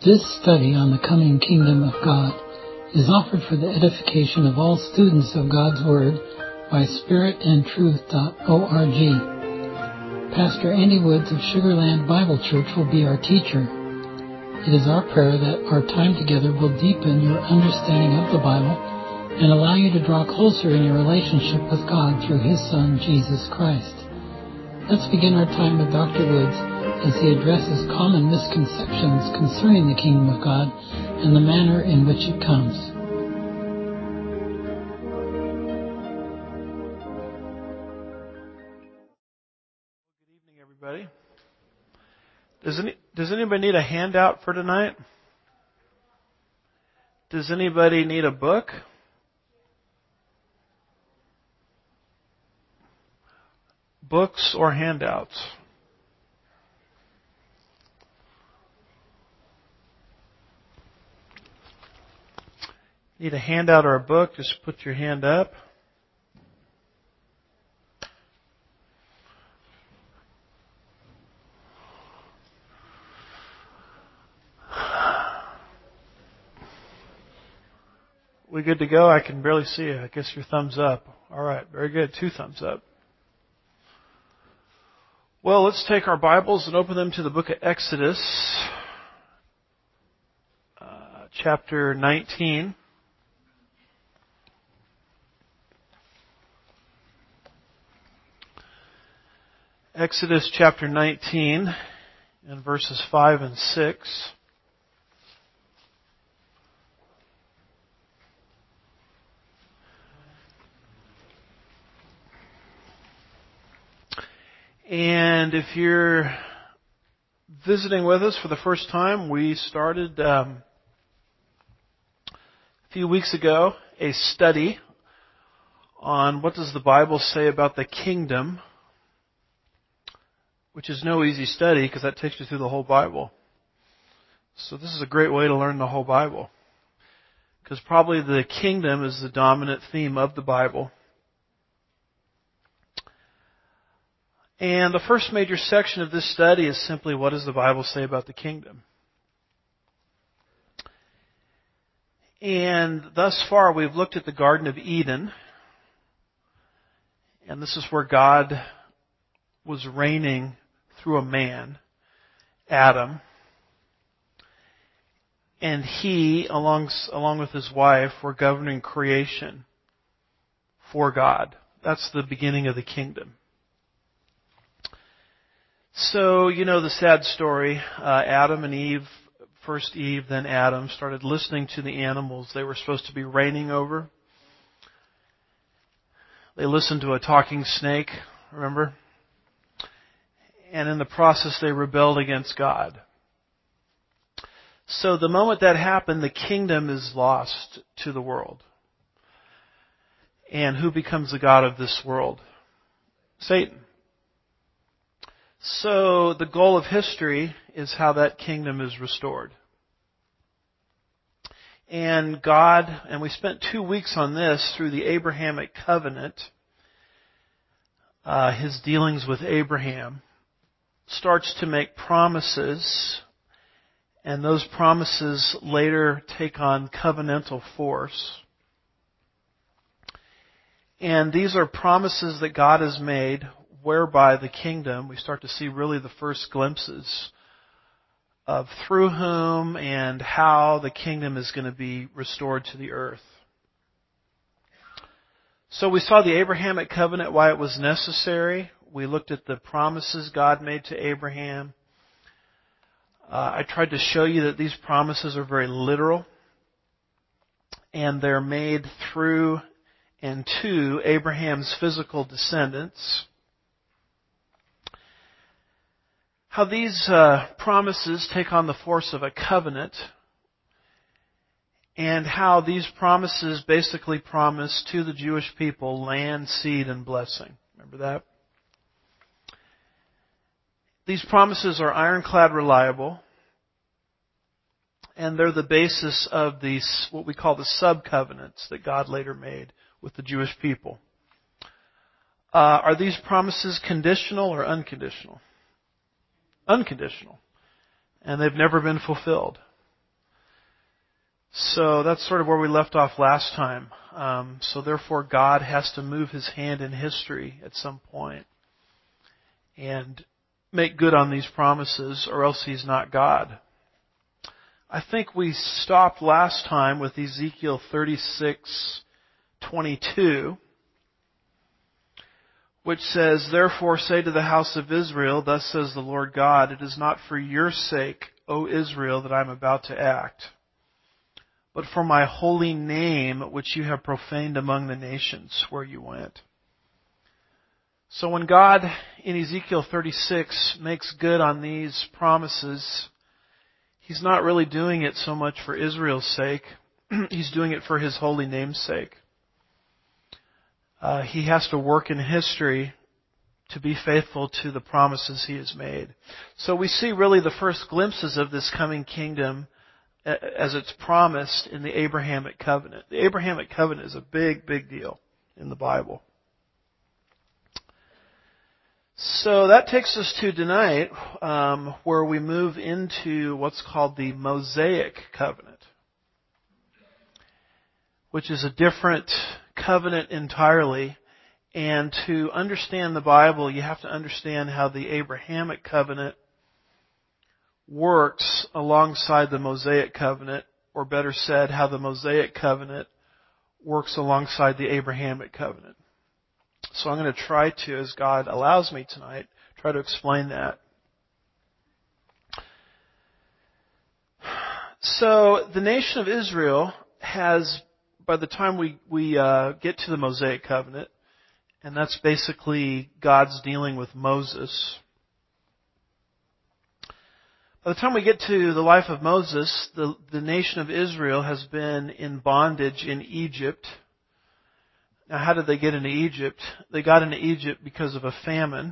This study on the coming kingdom of God is offered for the edification of all students of God's Word by spiritandtruth.org. Pastor Andy Woods of Sugarland Bible Church will be our teacher. It is our prayer that our time together will deepen your understanding of the Bible and allow you to draw closer in your relationship with God through His Son, Jesus Christ. Let's begin our time with Dr. Woods as he addresses common misconceptions concerning the kingdom of God and the manner in which it comes. Good evening, everybody. Does anybody need a handout for tonight? Does anybody need a book? Books or handouts? Need a handout or a book? Just put your hand up. We good to go? I can barely see you. I guess your thumbs up. All right, very good. 2 thumbs up. Well, let's take our Bibles and open them to the book of Exodus, chapter 19. Exodus chapter 19 and verses 5 and 6. And if you're visiting with us for the first time, we started a few weeks ago a study on what does the Bible say about the kingdom, which is no easy study because that takes you through the whole Bible. So this is a great way to learn the whole Bible, because probably the kingdom is the dominant theme of the Bible. And the first major section of this study is simply, what does the Bible say about the kingdom? And thus far we've looked at the Garden of Eden, and this is where God was reigning through a man, Adam. And he, along with his wife, were governing creation for God. That's the beginning of the kingdom. So, you know the sad story. Adam and Eve, first Eve, then Adam, started listening to the animals they were supposed to be reigning over. They listened to a talking snake, remember? And in the process they rebelled against God. So the moment that happened, the kingdom is lost to the world. And who becomes the god of this world? Satan. So the goal of history is how that kingdom is restored. And God, and we spent 2 weeks on this through the Abrahamic covenant, his dealings with Abraham, starts to make promises, and those promises later take on covenantal force. And these are promises that God has made whereby the kingdom, we start to see really the first glimpses of through whom and how the kingdom is going to be restored to the earth. So we saw the Abrahamic covenant, why it was necessary. We looked at the promises God made to Abraham. I tried to show you that these promises are very literal, and they're made through and to Abraham's physical descendants. How these promises take on the force of a covenant, and how these promises basically promise to the Jewish people land, seed, and blessing. Remember that? These promises are ironclad reliable, and they're the basis of these, what we call the sub-covenants that God later made with the Jewish people. Are these promises conditional or unconditional? Unconditional. And they've never been fulfilled. So that's sort of where we left off last time. So therefore God has to move His hand in history at some point and make good on these promises, or else He's not God. I think we stopped last time with Ezekiel 36:22, which says, "Therefore say to the house of Israel, thus says the Lord God, it is not for your sake, O Israel, that I am about to act, but for my holy name, which you have profaned among the nations where you went." So when God, in Ezekiel 36, makes good on these promises, He's not really doing it so much for Israel's sake. He's doing it for His holy name's sake. He has to work in history to be faithful to the promises He has made. So we see really the first glimpses of this coming kingdom as it's promised in the Abrahamic covenant. The Abrahamic covenant is a big, big deal in the Bible. So that takes us to tonight, where we move into what's called the Mosaic covenant, which is a different covenant entirely. And to understand the Bible, you have to understand how the Abrahamic covenant works alongside the Mosaic covenant, or better said, how the Mosaic covenant works alongside the Abrahamic covenant. So I'm going to try to, as God allows me tonight, try to explain that. So the nation of Israel has, by the time we get to the Mosaic covenant, and that's basically God's dealing with Moses. By the time we get to the life of Moses, the nation of Israel has been in bondage in Egypt. Now, how did they get into Egypt? They got into Egypt because of a famine.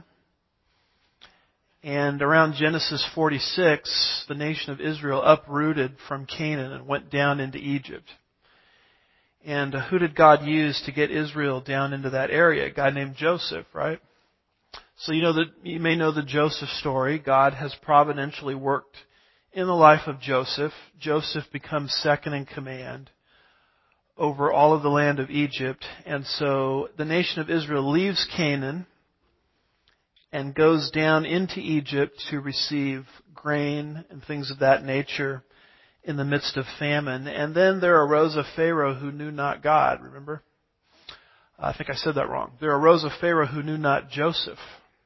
And around Genesis 46, the nation of Israel uprooted from Canaan and went down into Egypt. And who did God use to get Israel down into that area? A guy named Joseph, right? So you may know the Joseph story. God has providentially worked in the life of Joseph. Joseph becomes second in command over all of the land of Egypt. And so the nation of Israel leaves Canaan and goes down into Egypt to receive grain and things of that nature in the midst of famine. And then there arose a Pharaoh who knew not God, remember? I think I said that wrong. There arose a Pharaoh who knew not Joseph.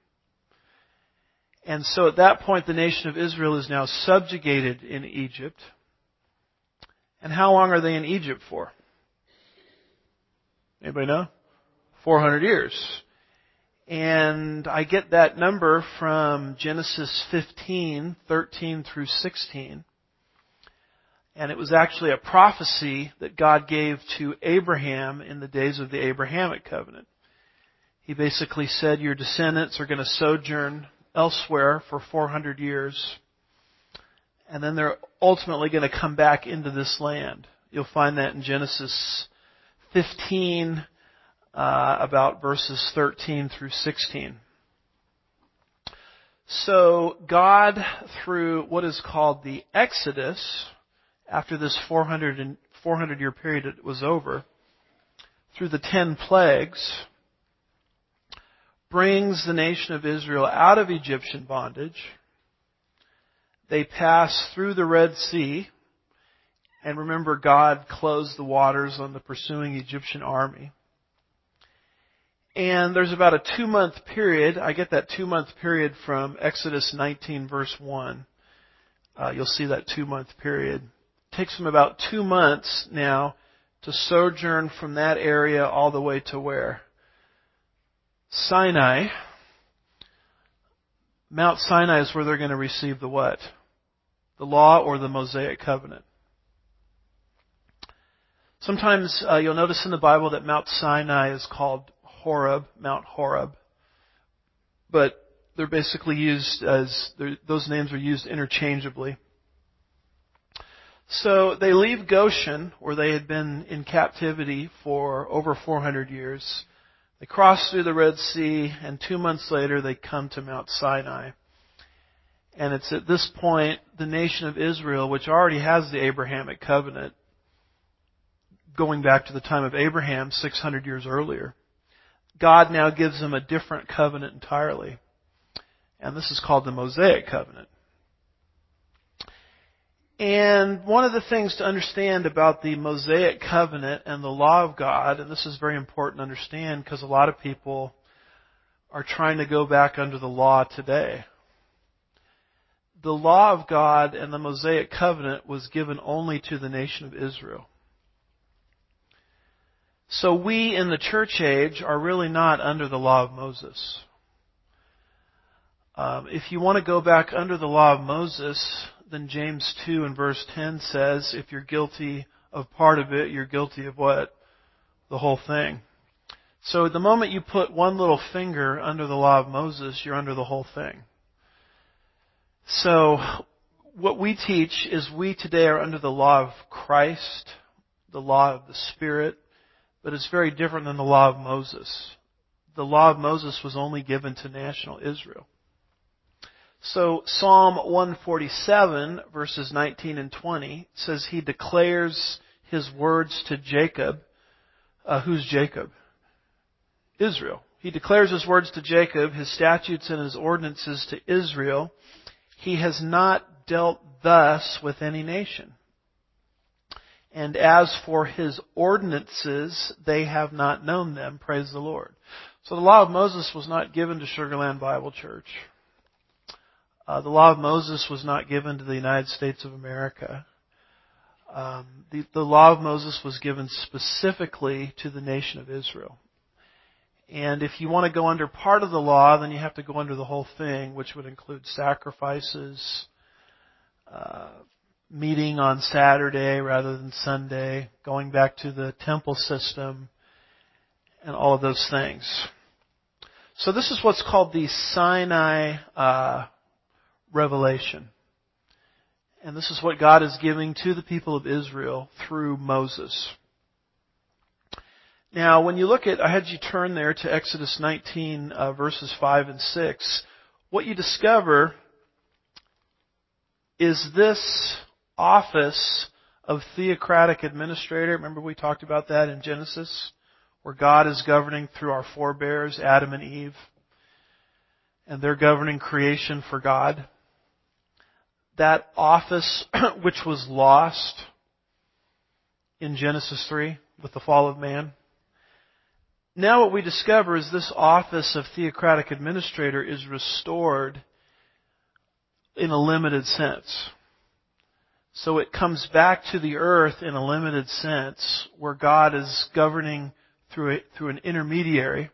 And so at that point the nation of Israel is now subjugated in Egypt. And how long are they in Egypt for? Anybody know? 400 years. And I get that number from Genesis 15:13 through 16. And it was actually a prophecy that God gave to Abraham in the days of the Abrahamic covenant. He basically said, your descendants are going to sojourn elsewhere for 400 years. And then they're ultimately going to come back into this land. You'll find that in Genesis 15, about verses 13 through 16. So God, through what is called the Exodus, after this 400-year period was over, through the 10 plagues, brings the nation of Israel out of Egyptian bondage. They pass through the Red Sea. And remember, God closed the waters on the pursuing Egyptian army. And there's about a 2-month period. I get that 2-month period from Exodus 19 verse 1. You'll see that 2-month period. It takes them about 2 months now to sojourn from that area all the way to where? Sinai. Mount Sinai is where they're going to receive the what? The law or the Mosaic covenant. Sometimes you'll notice in the Bible that Mount Sinai is called Horeb, Mount Horeb. But they're basically used as, those names are used interchangeably. So they leave Goshen, where they had been in captivity for over 400 years. They cross through the Red Sea, and 2 months later they come to Mount Sinai. And it's at this point the nation of Israel, which already has the Abrahamic covenant, going back to the time of Abraham 600 years earlier. God now gives them a different covenant entirely. And this is called the Mosaic covenant. And one of the things to understand about the Mosaic covenant and the law of God, and this is very important to understand because a lot of people are trying to go back under the law today. The law of God and the Mosaic covenant was given only to the nation of Israel. So we in the church age are really not under the law of Moses. If you want to go back under the law of Moses, then James 2 and verse 10 says, if you're guilty of part of it, you're guilty of what? The whole thing. So at the moment you put one little finger under the law of Moses, you're under the whole thing. So what we teach is we today are under the law of Christ, the law of the Spirit, but it's very different than the law of Moses. The law of Moses was only given to national Israel. So Psalm 147 verses 19 and 20 says He declares His words to Jacob. Who's Jacob? Israel. He declares His words to Jacob, His statutes and His ordinances to Israel. He has not dealt thus with any nation. And as for His ordinances, they have not known them. Praise the Lord. So the law of Moses was not given to Sugar Land Bible Church. The law of Moses was not given to the United States of America. The law of Moses was given specifically to the nation of Israel. And if you want to go under part of the law, then you have to go under the whole thing, which would include sacrifices, meeting on Saturday rather than Sunday, going back to the temple system, and all of those things. So this is what's called the Sinai revelation. And this is what God is giving to the people of Israel through Moses. Now, when you look at, I had you turn there to Exodus 19, verses 5 and 6, what you discover is this office of theocratic administrator. Remember we talked about that in Genesis, where God is governing through our forebears, Adam and Eve, and they're governing creation for God. That office, which was lost in Genesis 3 with the fall of man. Now what we discover is this office of theocratic administrator is restored in a limited sense. So it comes back to the earth in a limited sense, where God is governing through an intermediary.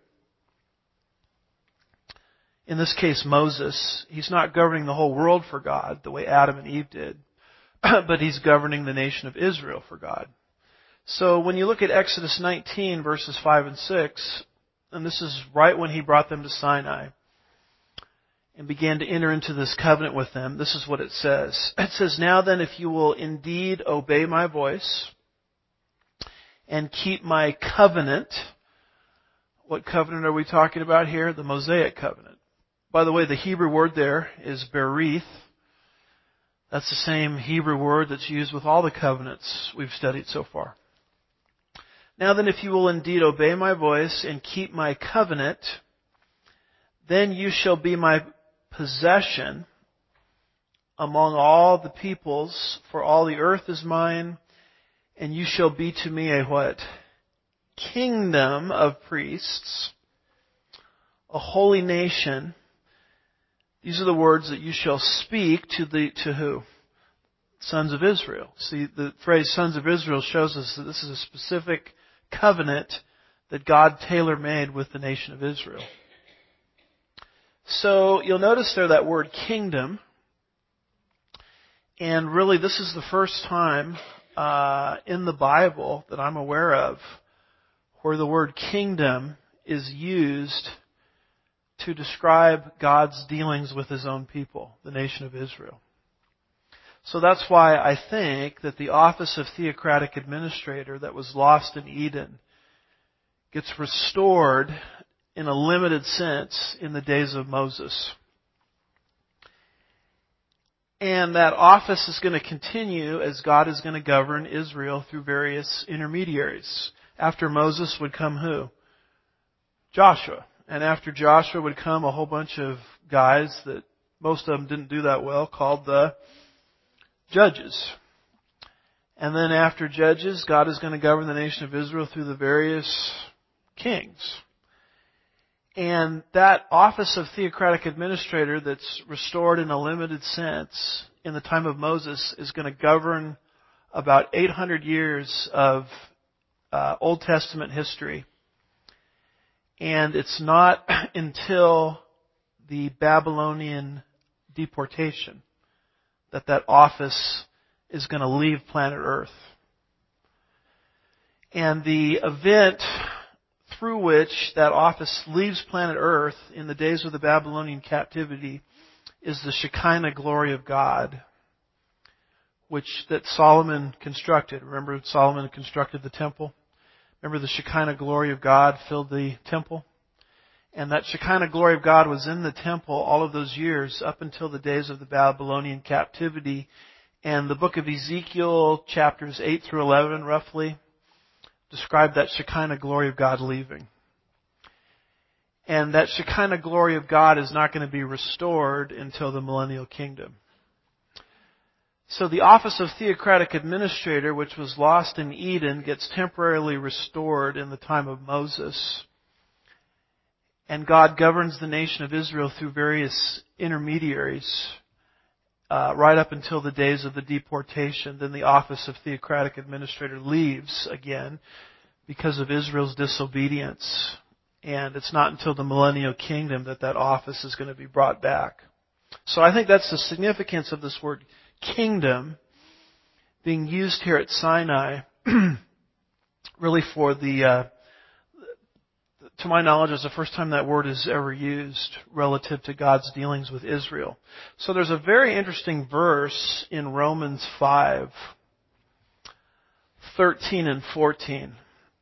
In this case, Moses. He's not governing the whole world for God the way Adam and Eve did, but He's governing the nation of Israel for God. So when you look at Exodus 19, verses 5 and 6, and this is right when He brought them to Sinai and began to enter into this covenant with them, this is what it says. It says, now then, if you will indeed obey my voice and keep my covenant. What covenant are we talking about here? The Mosaic covenant. By the way, the Hebrew word there is berith. That's the same Hebrew word that's used with all the covenants we've studied so far. Now then, if you will indeed obey my voice and keep my covenant, then you shall be my possession among all the peoples, for all the earth is mine, and you shall be to me a what? Kingdom of priests, a holy nation. These are the words that you shall speak to who? Sons of Israel. See, the phrase sons of Israel shows us that this is a specific covenant that God tailor-made with the nation of Israel. So you'll notice there that word kingdom. And really this is the first time in the Bible that I'm aware of where the word kingdom is used to describe God's dealings with His own people, the nation of Israel. So that's why I think that the office of theocratic administrator that was lost in Eden gets restored in a limited sense in the days of Moses. And that office is going to continue as God is going to govern Israel through various intermediaries. After Moses would come who? Joshua. And after Joshua would come a whole bunch of guys that most of them didn't do that well, called the judges. And then after judges, God is going to govern the nation of Israel through the various kings. And that office of theocratic administrator that's restored in a limited sense in the time of Moses is going to govern about 800 years of Old Testament history. And it's not until the Babylonian deportation that office is going to leave planet Earth. And the event through which that office leaves planet Earth in the days of the Babylonian captivity is the Shekinah glory of God, that Solomon constructed. Remember, Solomon constructed the temple? Remember, the Shekinah glory of God filled the temple? And that Shekinah glory of God was in the temple all of those years up until the days of the Babylonian captivity. And the book of Ezekiel, chapters 8 through 11, roughly, describe that Shekinah glory of God leaving. And that Shekinah glory of God is not going to be restored until the millennial kingdom. So the office of theocratic administrator, which was lost in Eden, gets temporarily restored in the time of Moses. And God governs the nation of Israel through various intermediaries right up until the days of the deportation. Then the office of theocratic administrator leaves again because of Israel's disobedience. And it's not until the millennial kingdom that office is going to be brought back. So I think that's the significance of this word kingdom being used here at Sinai, really for to my knowledge, is the first time that word is ever used relative to God's dealings with Israel. So there's a very interesting verse in Romans 5:13 and 14.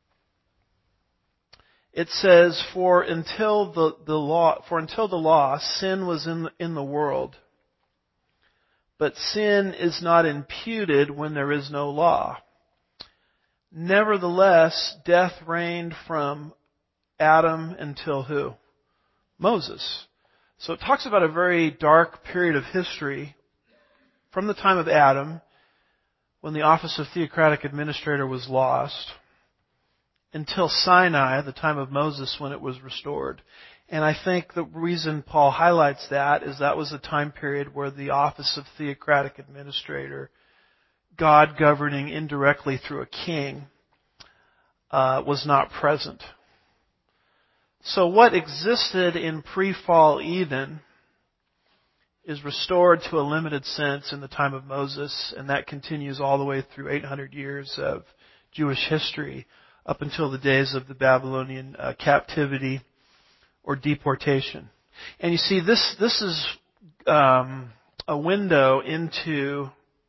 It says, For until the law, sin was in the world. But sin is not imputed when there is no law. Nevertheless, death reigned from Adam until who? Moses. So it talks about a very dark period of history from the time of Adam, when the office of theocratic administrator was lost, until Sinai, the time of Moses, when it was restored. And I think the reason Paul highlights that is that was a time period where the office of theocratic administrator, God governing indirectly through a king, was not present. So what existed in pre-fall Eden is restored to a limited sense in the time of Moses, and that continues all the way through 800 years of Jewish history up until the days of the Babylonian captivity or deportation. And you see, this is a window into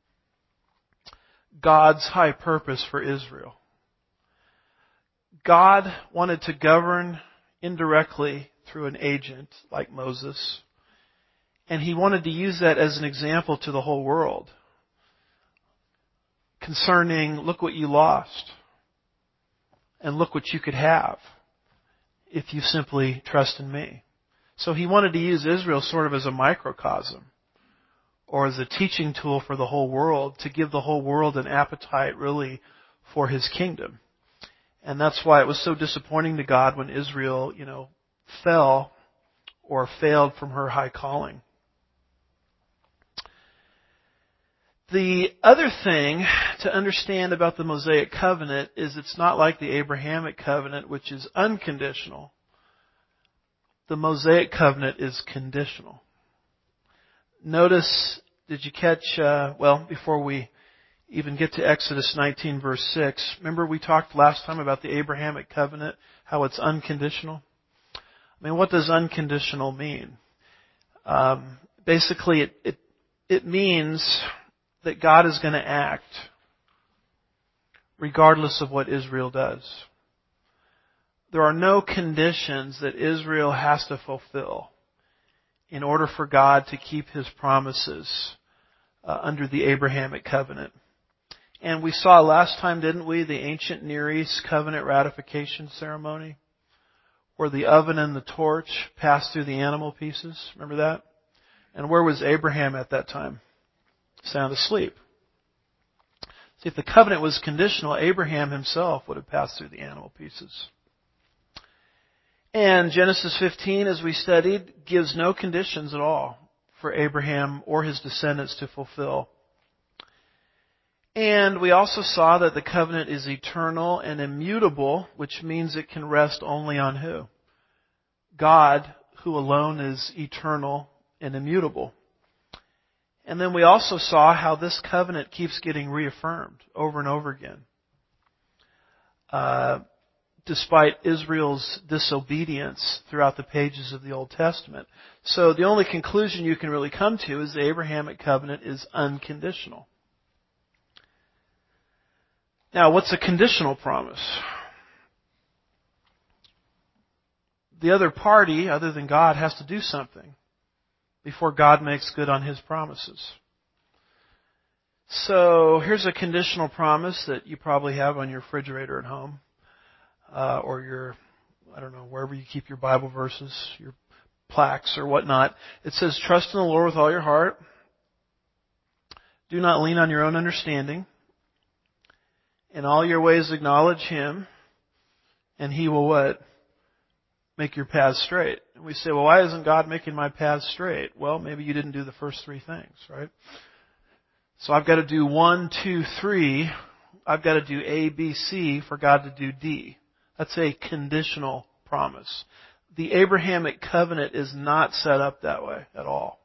God's high purpose for Israel. God wanted to govern indirectly through an agent like Moses, and He wanted to use that as an example to the whole world concerning, look what you lost, and look what you could have if you simply trust in me. So He wanted to use Israel sort of as a microcosm or as a teaching tool for the whole world, to give the whole world an appetite really for His kingdom. And that's why it was so disappointing to God when Israel, fell or failed from her high calling. The other thing to understand about the Mosaic covenant is it's not like the Abrahamic covenant, which is unconditional. The Mosaic covenant is conditional. Notice, did you catch, before we even get to Exodus 19 verse 6, remember we talked last time about the Abrahamic covenant, how it's unconditional? I mean, what does unconditional mean? Basically, it means that God is going to act regardless of what Israel does. There are no conditions that Israel has to fulfill in order for God to keep His promises under the Abrahamic covenant. And we saw last time, didn't we, the ancient Near East covenant ratification ceremony, where the oven and the torch passed through the animal pieces. Remember that? And where was Abraham at that time? Sound asleep. See, if the covenant was conditional, Abraham himself would have passed through the animal pieces. And Genesis 15, as we studied, gives no conditions at all for Abraham or his descendants to fulfill. And we also saw that the covenant is eternal and immutable, which means it can rest only on who? God, who alone is eternal and immutable. And then we also saw how this covenant keeps getting reaffirmed over and over again. Despite Israel's disobedience throughout the pages of the Old Testament. So the only conclusion you can really come to is the Abrahamic covenant is unconditional. Now, what's a conditional promise? The other party, other than God, has to do something before God makes good on His promises. So here's a conditional promise that you probably have on your refrigerator at home, or your, wherever you keep your Bible verses, your plaques or whatnot. It says, trust in the Lord with all your heart. Do not lean on your own understanding. In all your ways acknowledge Him, and He will what? Make your paths straight. And we say, well, why isn't God making my paths straight? Well, maybe you didn't do the first three things, right? So I've got to do 1, 2, 3. I've got to do A, B, C for God to do D. That's a conditional promise. The Abrahamic covenant is not set up that way at all.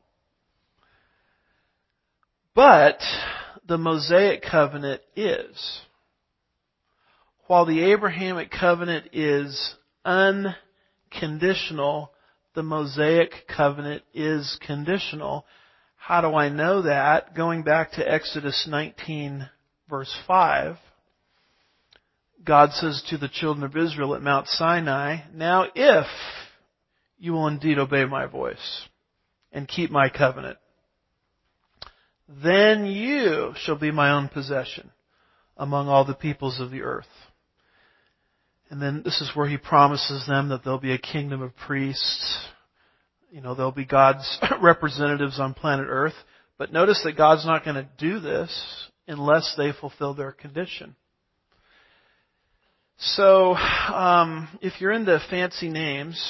But the Mosaic covenant is. While the Abrahamic covenant is unconditional, the Mosaic covenant is conditional. How do I know that? Going back to Exodus 19, verse 5, God says to the children of Israel at Mount Sinai, now if you will indeed obey my voice and keep my covenant, then you shall be my own possession among all the peoples of the earth. And then this is where He promises them that there'll be a kingdom of priests. There'll be God's representatives on planet Earth. But notice that God's not going to do this unless they fulfill their condition. So, if you're into fancy names,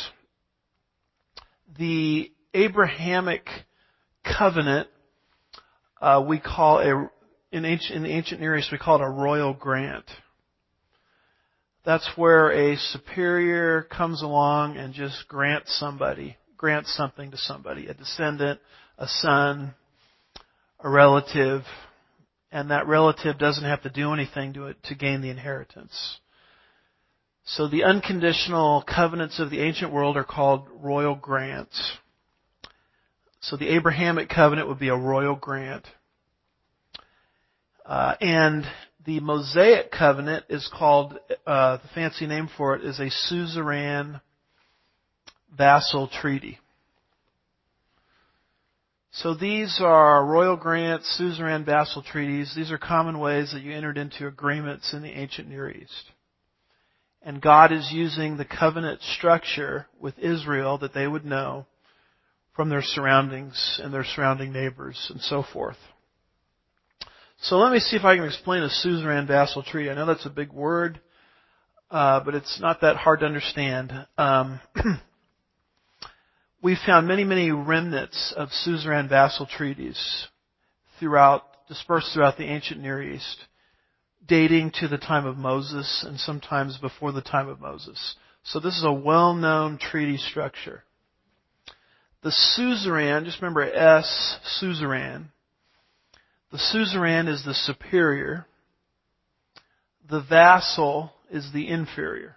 the Abrahamic covenant we call in the ancient Near East we call it a royal grant. That's where a superior comes along and just grants something to somebody, a descendant, a son, a relative, and that relative doesn't have to do anything to gain the inheritance. So the unconditional covenants of the ancient world are called royal grants. So the Abrahamic covenant would be a royal grant. And the Mosaic covenant is called, the fancy name for it is a suzerain vassal treaty. So these are royal grants, suzerain vassal treaties. These are common ways that you entered into agreements in the ancient Near East. And God is using the covenant structure with Israel that they would know from their surroundings and their surrounding neighbors and so forth. So let me see if I can explain a suzerain vassal treaty. I know that's a big word, but it's not that hard to understand. We found many, many remnants of suzerain vassal treaties dispersed throughout the ancient Near East, dating to the time of Moses and sometimes before the time of Moses. So this is a well-known treaty structure. The suzerain, just remember S, suzerain. The suzerain is the superior. The vassal is the inferior.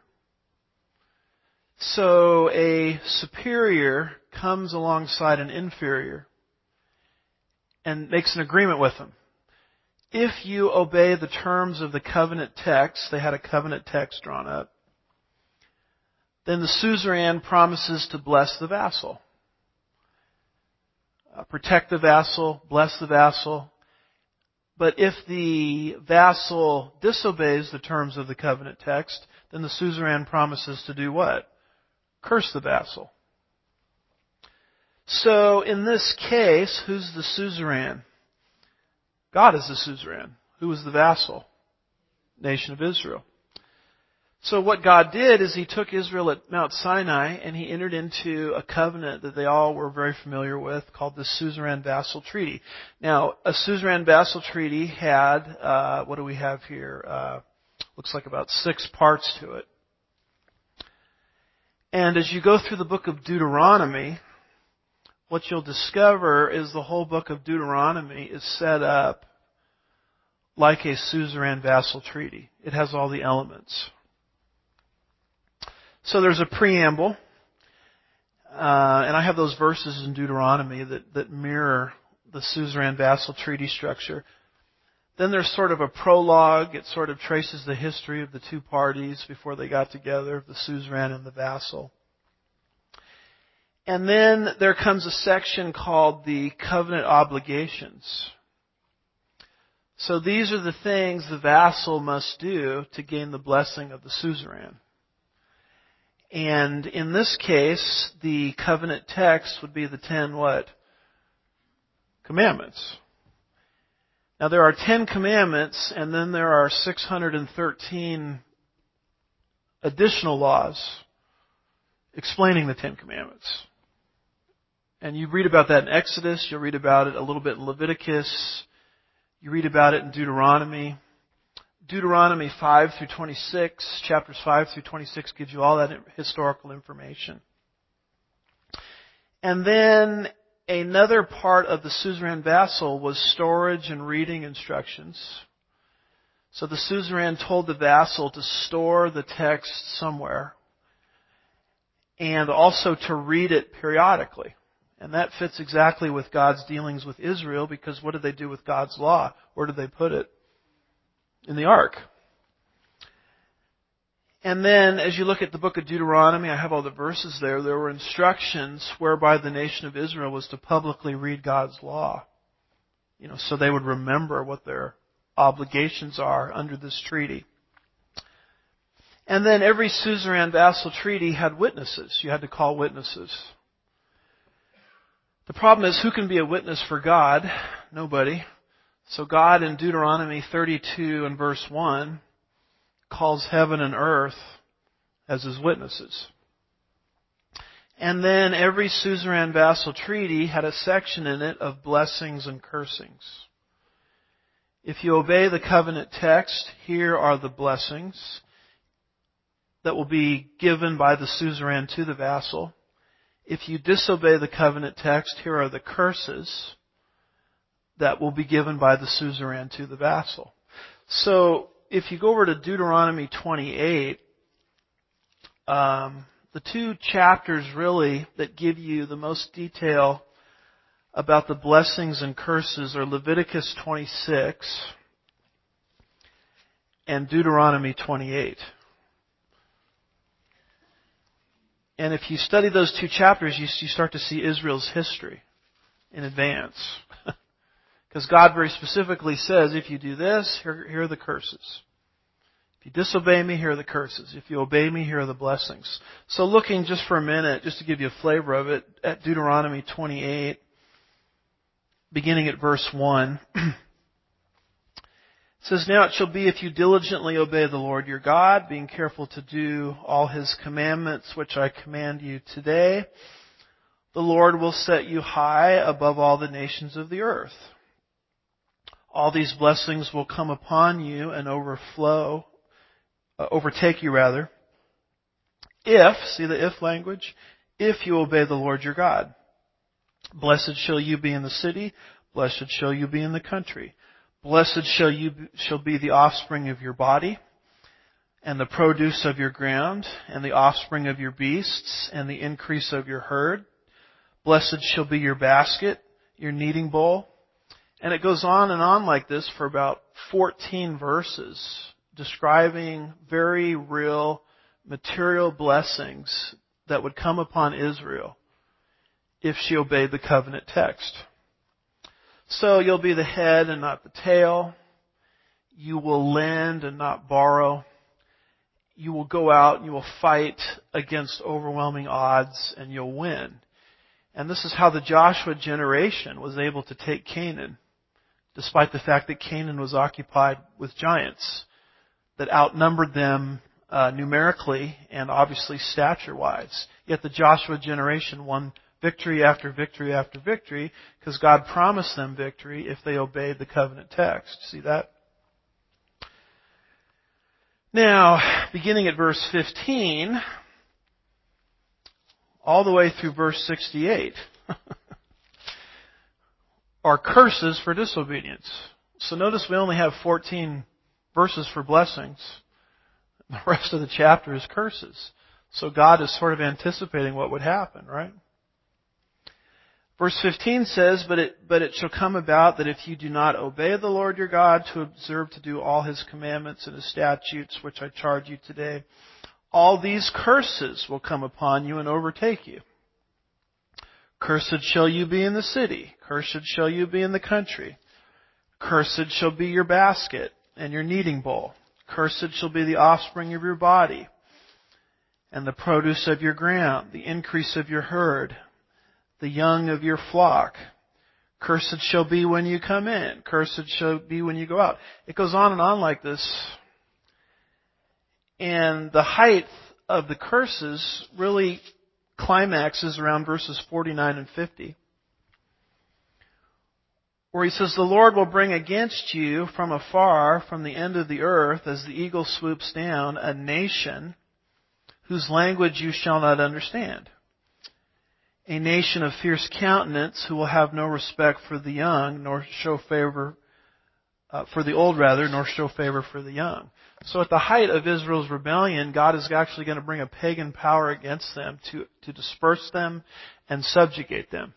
So a superior comes alongside an inferior and makes an agreement with them. If you obey the terms of the covenant text, they had a covenant text drawn up, then the suzerain promises to bless the vassal. Protect the vassal, bless the vassal, But if the vassal disobeys the terms of the covenant text, then the suzerain promises to do what? Curse the vassal. So in this case, who's the suzerain? God is the suzerain. Who is the vassal? Nation of Israel. So what God did is He took Israel at Mount Sinai and He entered into a covenant that they all were very familiar with called the Suzerain Vassal Treaty. Now, a Suzerain Vassal Treaty had, what do we have here? Looks like about 6 parts to it. And as you go through the book of Deuteronomy, what you'll discover is the whole book of Deuteronomy is set up like a Suzerain Vassal Treaty. It has all the elements. So there's a preamble, and I have those verses in Deuteronomy that mirror the Suzerain Vassal Treaty structure. Then there's sort of a prologue. It sort of traces the history of the two parties before they got together, the suzerain and the vassal. And then there comes a section called the Covenant Obligations. So these are the things the vassal must do to gain the blessing of the suzerain. And in this case, the covenant text would be the 10 what? Commandments. Now there are 10 commandments, and then there are 613 additional laws explaining the 10 commandments. And you read about that in Exodus, you'll read about it a little bit in Leviticus, you read about it in Deuteronomy. Deuteronomy 5 through 26, chapters 5 through 26 gives you all that historical information. And then another part of the suzerain vassal was storage and reading instructions. So the suzerain told the vassal to store the text somewhere and also to read it periodically. And that fits exactly with God's dealings with Israel, because what did they do with God's law? Where did they put it? In the ark. And then as you look at the book of Deuteronomy, I have all the verses there. There were instructions whereby the nation of Israel was to publicly read God's law. So they would remember what their obligations are under this treaty. And then every suzerain vassal treaty had witnesses. You had to call witnesses. The problem is, who can be a witness for God? Nobody. So God in Deuteronomy 32 and verse 1 calls heaven and earth as His witnesses. And then every suzerain vassal treaty had a section in it of blessings and cursings. If you obey the covenant text, here are the blessings that will be given by the suzerain to the vassal. If you disobey the covenant text, here are the curses that will be given by the suzerain to the vassal. So if you go over to Deuteronomy 28, the two chapters really that give you the most detail about the blessings and curses are Leviticus 26 and Deuteronomy 28. And if you study those two chapters, you start to see Israel's history in advance. Because God very specifically says, if you do this, here are the curses. If you disobey me, here are the curses. If you obey me, here are the blessings. So looking just for a minute, just to give you a flavor of it, at Deuteronomy 28, beginning at verse 1, it says, Now it shall be, if you diligently obey the Lord your God, being careful to do all His commandments which I command you today, the Lord will set you high above all the nations of the earth. All these blessings will come upon you and overtake you rather, if, see the if language, if you obey the Lord your God. Blessed shall you be in the city, blessed shall you be in the country. Blessed shall be the offspring of your body, and the produce of your ground, and the offspring of your beasts, and the increase of your herd. Blessed shall be your basket, your kneading bowl. And it goes on and on like this for about 14 verses, describing very real material blessings that would come upon Israel if she obeyed the covenant text. So you'll be the head and not the tail. You will lend and not borrow. You will go out and you will fight against overwhelming odds and you'll win. And this is how the Joshua generation was able to take Canaan, despite the fact that Canaan was occupied with giants that outnumbered them numerically and obviously stature-wise. Yet the Joshua generation won victory after victory after victory because God promised them victory if they obeyed the covenant text. See that? Now, beginning at verse 15, all the way through verse 68, are curses for disobedience. So notice we only have 14 verses for blessings. The rest of the chapter is curses. So God is sort of anticipating what would happen, right? Verse 15 says, But it shall come about that if you do not obey the Lord your God to observe to do all His commandments and His statutes, which I charge you today, all these curses will come upon you and overtake you. Cursed shall you be in the city. Cursed shall you be in the country. Cursed shall be your basket and your kneading bowl. Cursed shall be the offspring of your body and the produce of your ground, the increase of your herd, the young of your flock. Cursed shall be when you come in. Cursed shall be when you go out. It goes on and on like this. And the height of the curses really climaxes around verses 49 and 50. Where he says, The Lord will bring against you from afar, from the end of the earth, as the eagle swoops down, a nation whose language you shall not understand. A nation of fierce countenance who will have no respect for the young, nor show favor for the old, nor show favor for the young. So at the height of Israel's rebellion, God is actually going to bring a pagan power against them to disperse them and subjugate them.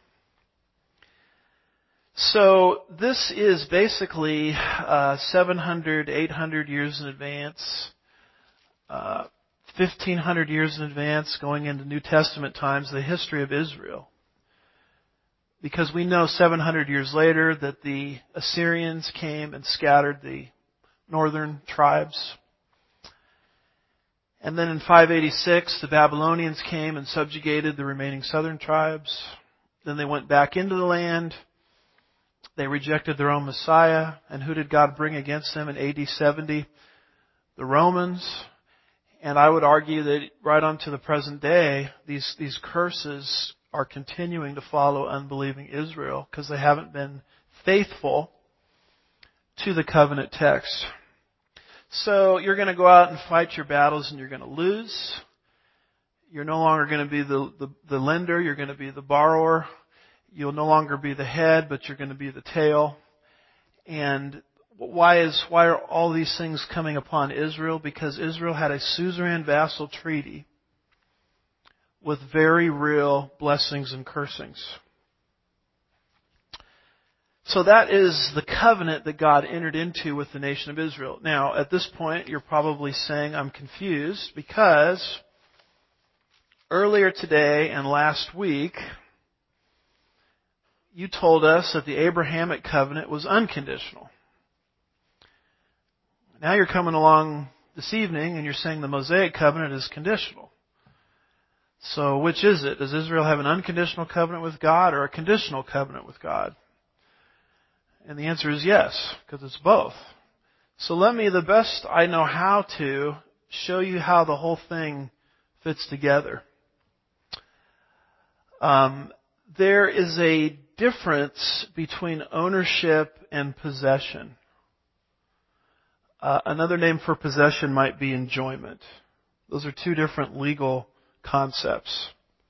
So this is basically 700, 800 years in advance, 1,500 years in advance, going into New Testament times, the history of Israel. Because we know 700 years later that the Assyrians came and scattered the northern tribes. And then in 586, the Babylonians came and subjugated the remaining southern tribes. Then they went back into the land. They rejected their own Messiah. And who did God bring against them in AD 70? The Romans. And I would argue that right on to the present day, these curses are continuing to follow unbelieving Israel because they haven't been faithful to the covenant text. So you're going to go out and fight your battles and you're going to lose. You're no longer going to be the lender, you're going to be the borrower. You'll no longer be the head, but you're going to be the tail. And why are all these things coming upon Israel? Because Israel had a suzerain vassal treaty with very real blessings and cursings. So that is the covenant that God entered into with the nation of Israel. Now, at this point, you're probably saying, I'm confused because earlier today and last week, you told us that the Abrahamic covenant was unconditional. Now you're coming along this evening and you're saying the Mosaic covenant is conditional. So which is it? Does Israel have an unconditional covenant with God or a conditional covenant with God? And the answer is yes, because it's both. So let me, the best I know how to, show you how the whole thing fits together. There is a difference between ownership and possession. Another name for possession might be enjoyment. Those are two different legal concepts.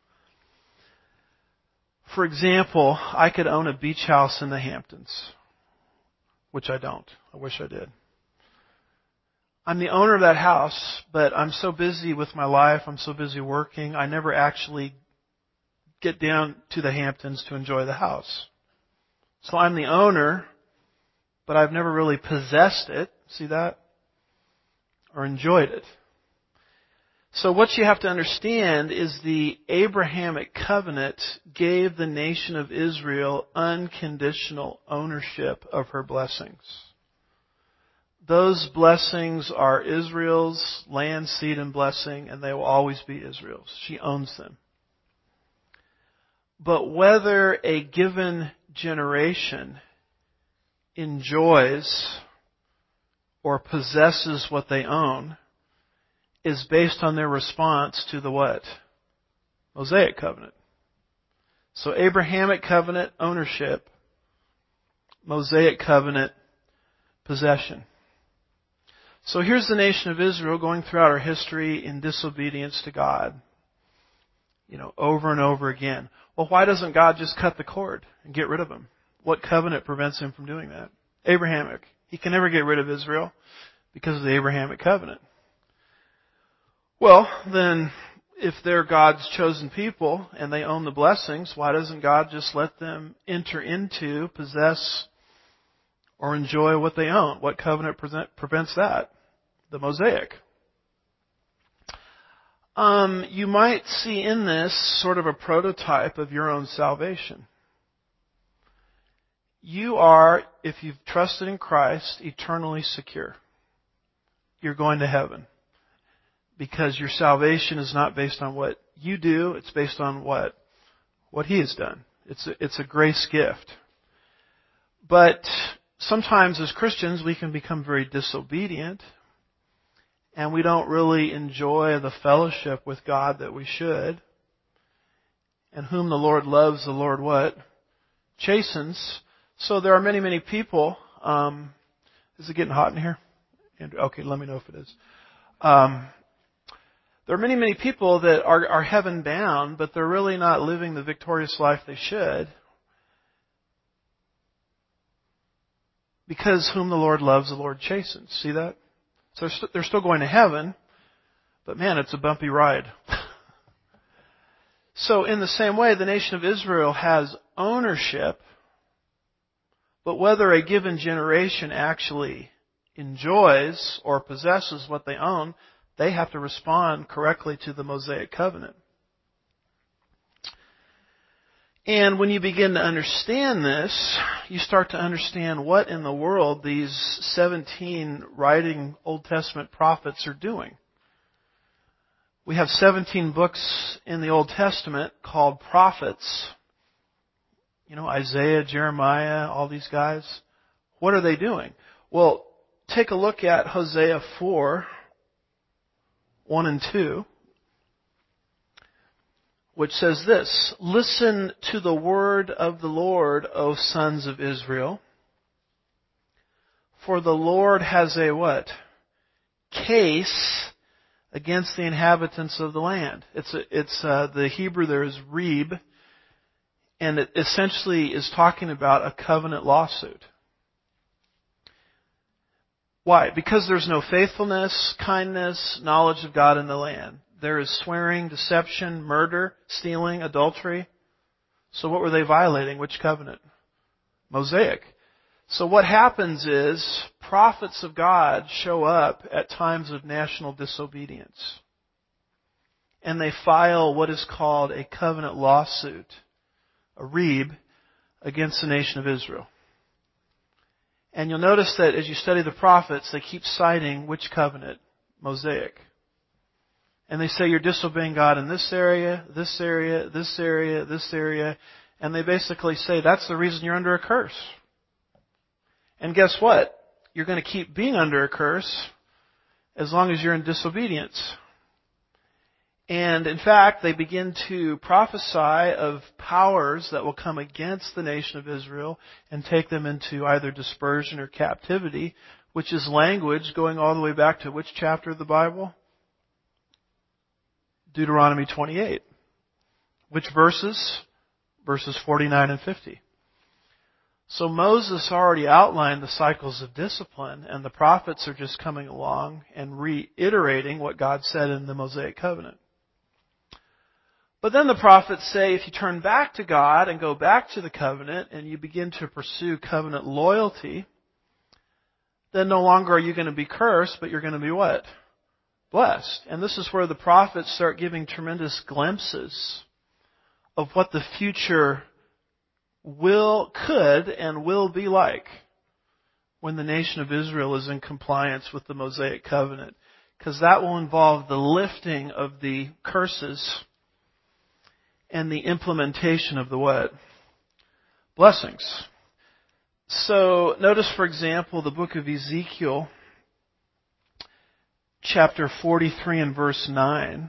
For example, I could own a beach house in the Hamptons, which I don't. I wish I did. I'm the owner of that house, but I'm so busy with my life, I'm so busy working, I never actually get down to the Hamptons to enjoy the house. So I'm the owner, but I've never really possessed it. See that? Or enjoyed it. So what you have to understand is the Abrahamic covenant gave the nation of Israel unconditional ownership of her blessings. Those blessings are Israel's land, seed, and blessing, and they will always be Israel's. She owns them. But whether a given generation enjoys or possesses what they own is based on their response to the what? Mosaic covenant. So Abrahamic covenant, ownership. Mosaic covenant, possession. So here's the nation of Israel going throughout our history in disobedience to God. Over and over again. Well, why doesn't God just cut the cord and get rid of them? What covenant prevents him from doing that? Abrahamic. He can never get rid of Israel because of the Abrahamic covenant. Well, then, if they're God's chosen people and they own the blessings, why doesn't God just let them enter into, possess, or enjoy what they own? What covenant prevents that? The Mosaic. You might see in this sort of a prototype of your own salvation. You are, if you've trusted in Christ, eternally secure. You're going to heaven. Because your salvation is not based on what you do, it's based on what He has done. It's a grace gift. But sometimes as Christians we can become very disobedient, and we don't really enjoy the fellowship with God that we should. And whom the Lord loves, the Lord what? Chastens. So there are many, many people. Is it getting hot in here? Okay, let me know if it is. There are many, many people that are heaven bound, but they're really not living the victorious life they should. Because whom the Lord loves, the Lord chastens. See that? So they're still going to heaven, but man, it's a bumpy ride. So in the same way, the nation of Israel has ownership, but whether a given generation actually enjoys or possesses what they own, they have to respond correctly to the Mosaic covenant. And when you begin to understand this, you start to understand what in the world these 17 writing Old Testament prophets are doing. We have 17 books in the Old Testament called prophets. Isaiah, Jeremiah, all these guys. What are they doing? Well, take a look at Hosea 4, 1 and 2. Which says this, "Listen to the word of the Lord, O sons of Israel. For the Lord has a" what? "Case against the inhabitants of the land." It's the Hebrew there is reeb, and it essentially is talking about a covenant lawsuit. Why? Because there's no faithfulness, kindness, knowledge of God in the land. There is swearing, deception, murder, stealing, adultery. So what were they violating? Which covenant? Mosaic. So what happens is prophets of God show up at times of national disobedience. And they file what is called a covenant lawsuit, a reeb, against the nation of Israel. And you'll notice that as you study the prophets, they keep citing which covenant? Mosaic. And they say you're disobeying God in this area, this area, this area, this area. And they basically say that's the reason you're under a curse. And guess what? You're going to keep being under a curse as long as you're in disobedience. And in fact, they begin to prophesy of powers that will come against the nation of Israel and take them into either dispersion or captivity, which is language going all the way back to which chapter of the Bible? Deuteronomy 28. Which verses? Verses 49 and 50. So Moses already outlined the cycles of discipline, and the prophets are just coming along and reiterating what God said in the Mosaic covenant. But then the prophets say if you turn back to God and go back to the covenant and you begin to pursue covenant loyalty, then no longer are you going to be cursed, but you're going to be what? blessed. And this is where the prophets start giving tremendous glimpses of what the future could and will be like when the nation of Israel is in compliance with the Mosaic covenant. Because that will involve the lifting of the curses and the implementation of the what? Blessings. So notice, for example, the book of Ezekiel, chapter 43 and verse 9.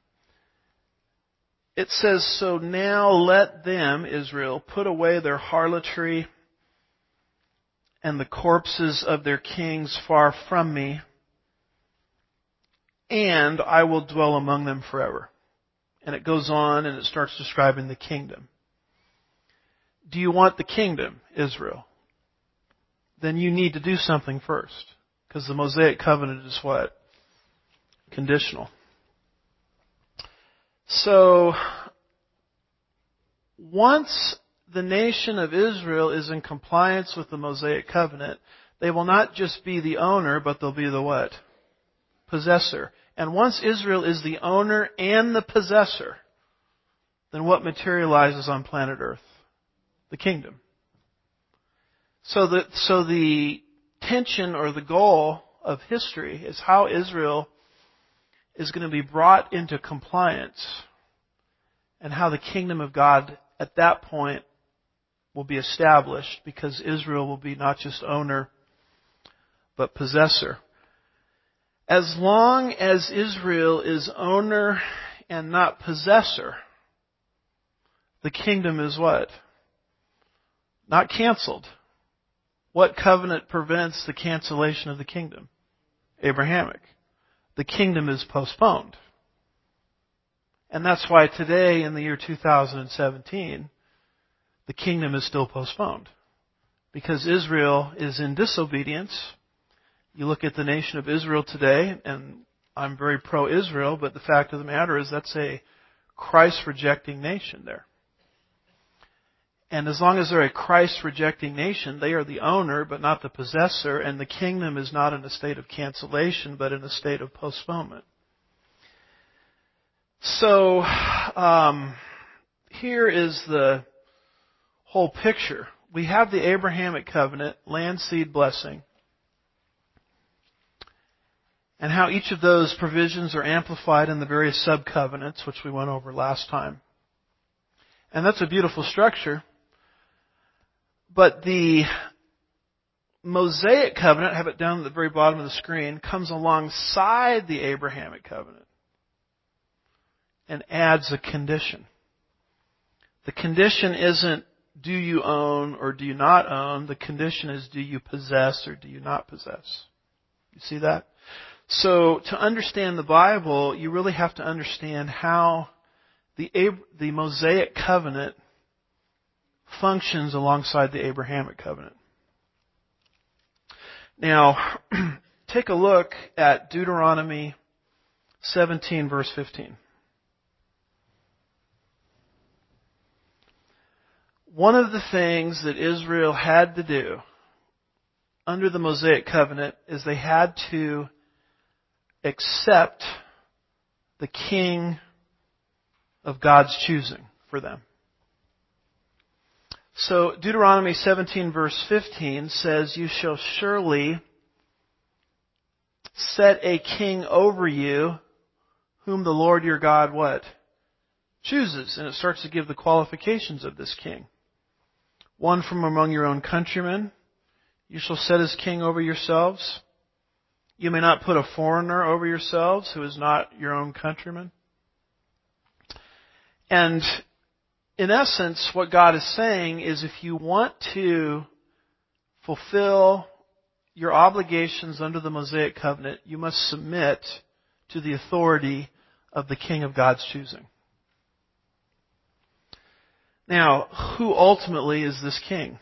It says, "So now let them," Israel, "put away their harlotry and the corpses of their kings far from me, and I will dwell among them forever." And it goes on and it starts describing the kingdom. Do you want the kingdom, Israel? Then you need to do something first. Because the Mosaic covenant is what? Conditional. So, once the nation of Israel is in compliance with the Mosaic covenant, they will not just be the owner, but they'll be the what? Possessor. And once Israel is the owner and the possessor, then what materializes on planet Earth? The kingdom. So the tension or the goal of history is how Israel is going to be brought into compliance and how the kingdom of God at that point will be established, because Israel will be not just owner but possessor. As long as Israel is owner and not possessor, the kingdom is what? Not canceled. What covenant prevents the cancellation of the kingdom? Abrahamic. The kingdom is postponed. And that's why today, in the year 2017, the kingdom is still postponed. Because Israel is in disobedience. You look at the nation of Israel today, and I'm very pro-Israel, but the fact of the matter is that's a Christ-rejecting nation there. And as long as they're a Christ-rejecting nation, they are the owner but not the possessor, and the kingdom is not in a state of cancellation but in a state of postponement. So, here is the whole picture. We have the Abrahamic covenant, land, seed, blessing, and how each of those provisions are amplified in the various sub-covenants, which we went over last time. And that's a beautiful structure. But the Mosaic covenant, I have it down at the very bottom of the screen, comes alongside the Abrahamic covenant and adds a condition. The condition isn't do you own or do you not own. The condition is do you possess or do you not possess. You see that? So to understand the Bible, you really have to understand how the Mosaic covenant functions alongside the Abrahamic covenant. Now, take a look at Deuteronomy 17, verse 15. One of the things that Israel had to do under the Mosaic covenant is they had to accept the king of God's choosing for them. So Deuteronomy 17 verse 15 says, "You shall surely set a king over you, whom the Lord your God," what? Chooses. And it starts to give the qualifications of this king. "One from among your own countrymen. You shall set as king over yourselves. You may not put a foreigner over yourselves who is not your own countryman." And in essence, what God is saying is if you want to fulfill your obligations under the Mosaic covenant, you must submit to the authority of the king of God's choosing. Now, who ultimately is this king?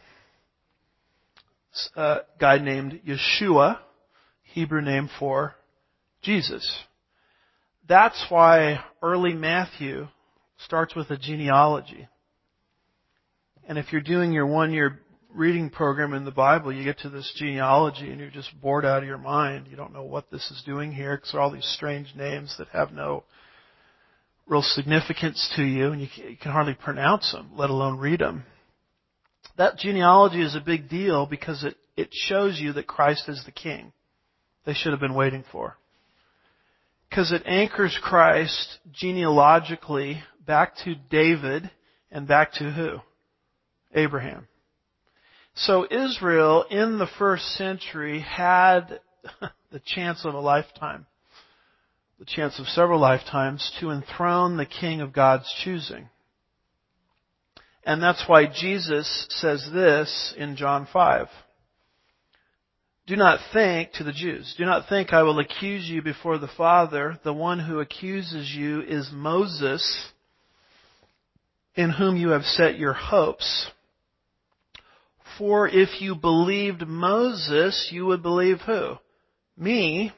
A guy named Yeshua, Hebrew name for Jesus. That's why early Matthew starts with a genealogy. And if you're doing your 1-year reading program in the Bible, you get to this genealogy and you're just bored out of your mind. You don't know what this is doing here because there are all these strange names that have no real significance to you, and you can hardly pronounce them, let alone read them. That genealogy is a big deal because it shows you that Christ is the King they should have been waiting for. Because it anchors Christ genealogically back to David and back to who? Abraham. So Israel in the first century had the chance of a lifetime, the chance of several lifetimes, to enthrone the King of God's choosing. And that's why Jesus says this in John 5. Do not think, to the Jews, do not think I will accuse you before the Father. The one who accuses you is Moses, in whom you have set your hopes. For if you believed Moses, you would believe who? Me,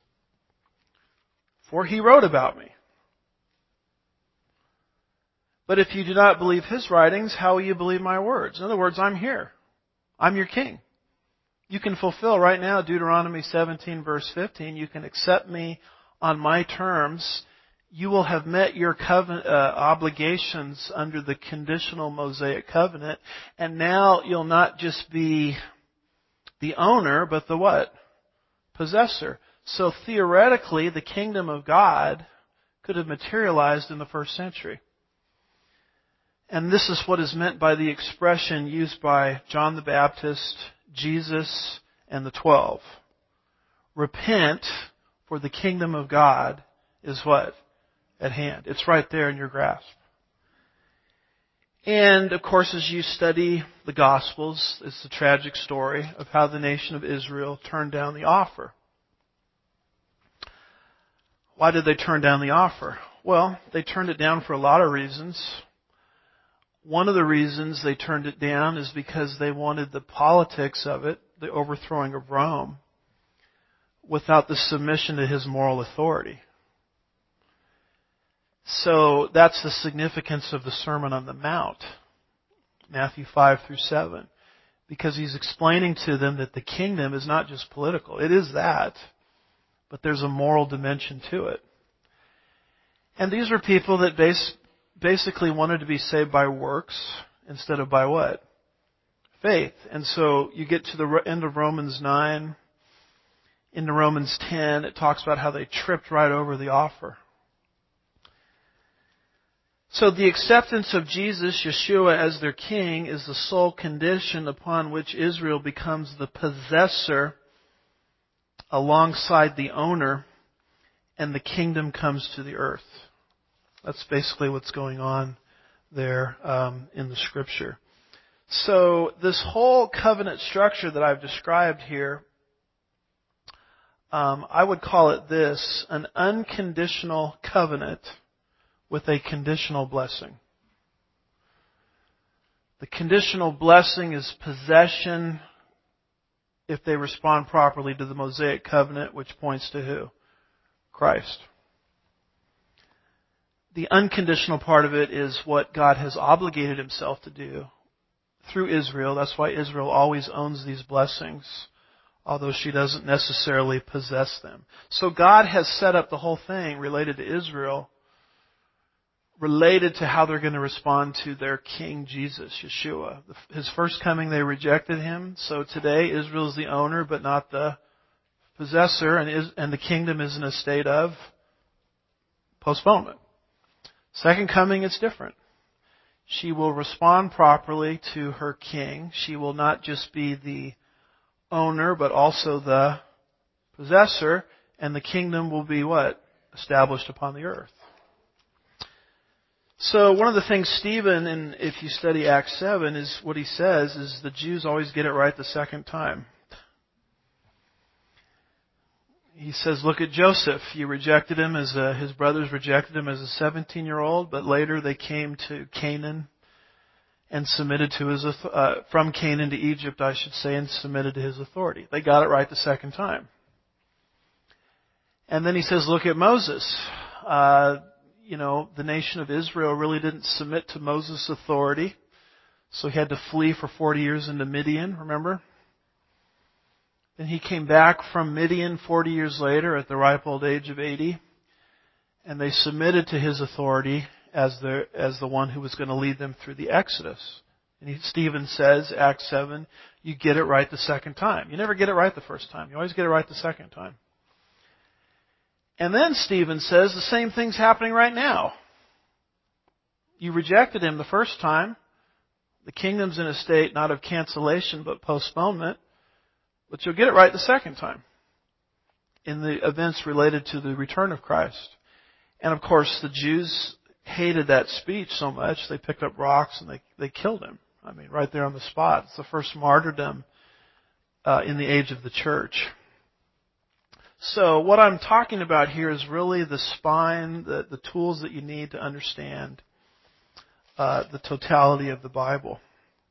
for he wrote about me. But if you do not believe his writings, how will you believe my words? In other words, I'm here. I'm your king. You can fulfill right now Deuteronomy 17 verse 15. You can accept me on my terms. You will have met your covenant obligations under the conditional Mosaic covenant. And now you'll not just be the owner, but the what? Possessor. So theoretically, the kingdom of God could have materialized in the first century. And this is what is meant by the expression used by John the Baptist, Jesus, and the 12. Repent, for the kingdom of God is what? At hand. It's right there in your grasp. And, of course, as you study the Gospels, it's the tragic story of how the nation of Israel turned down the offer. Why did they turn down the offer? Well, they turned it down for a lot of reasons. One of the reasons they turned it down is because they wanted the politics of it, the overthrowing of Rome, without the submission to his moral authority. So that's the significance of the Sermon on the Mount, Matthew 5 through 7, because he's explaining to them that the kingdom is not just political. It is that, but there's a moral dimension to it. And these were people that basically wanted to be saved by works instead of by what? Faith. And so you get to the end of Romans 9, into Romans 10, it talks about how they tripped right over the offer. So the acceptance of Jesus, Yeshua, as their king is the sole condition upon which Israel becomes the possessor alongside the owner, and the kingdom comes to the earth. That's basically what's going on there in the Scripture. So this whole covenant structure that I've described here, I would call it this: an unconditional covenant with a conditional blessing. The conditional blessing is possession if they respond properly to the Mosaic covenant, which points to who? Christ. The unconditional part of it is what God has obligated himself to do through Israel. That's why Israel always owns these blessings, although she doesn't necessarily possess them. So God has set up the whole thing related to Israel, related to how they're going to respond to their King Jesus, Yeshua. His first coming, they rejected him. So today, Israel is the owner, but not the possessor, and the kingdom is in a state of postponement. Second coming, it's different. She will respond properly to her king. She will not just be the owner, but also the possessor, and the kingdom will be what? Established upon the earth. So one of the things Stephen, and if you study Acts 7, is what he says is the Jews always get it right the second time. He says, look at Joseph. You rejected him his brothers rejected him as a 17-year-old, but later they came to Canaan and submitted to from Canaan to Egypt, I should say, and submitted to his authority. They got it right the second time. And then he says, look at Moses. The nation of Israel really didn't submit to Moses' authority. So he had to flee for 40 years into Midian, remember? Then he came back from Midian 40 years later at the ripe old age of 80. And they submitted to his authority as the one who was going to lead them through the Exodus. And Stephen says, Acts 7, you get it right the second time. You never get it right the first time. You always get it right the second time. And then Stephen says the same thing's happening right now. You rejected him the first time. The kingdom's in a state not of cancellation but postponement. But you'll get it right the second time in the events related to the return of Christ. And of course, the Jews hated that speech so much, they picked up rocks and they killed him. I mean, right there on the spot. It's the first martyrdom in the age of the church. So what I'm talking about here is really the spine, the tools that you need to understand the totality of the Bible.